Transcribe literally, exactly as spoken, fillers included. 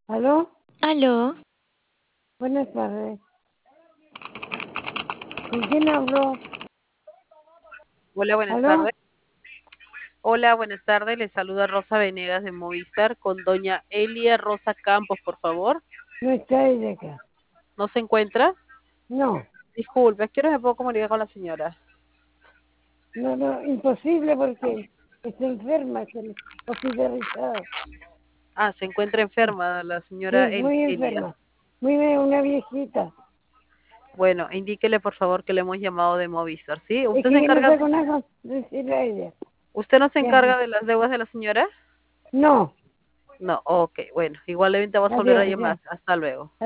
¿Aló? Aló. Buenas tardes. ¿Con quién hablo? Hola, buenas ¿Aló? tardes. Hola, buenas tardes. Le saluda Rosa Venegas de Movistar con doña Elia Rosa Campos, por favor. No está ella acá. ¿No se encuentra? No, Disculpe, ¿a qué hora me puedo comunicar con la señora? no, no, imposible porque está enferma, está hospitalizada. Ah, se encuentra enferma la Sí, señora El- muy Elia. enferma. Muy bien, una viejita. Bueno, indíquele por favor que le hemos llamado de Movistar, ¿sí? Es ¿Usted se que yo no encarga, sé con nada decirle a ella. usted no se Ya. encarga de las deudas de la señora? No, No, ok, bueno, igualmente vamos a volver a adiós, llamar. ya. Hasta luego.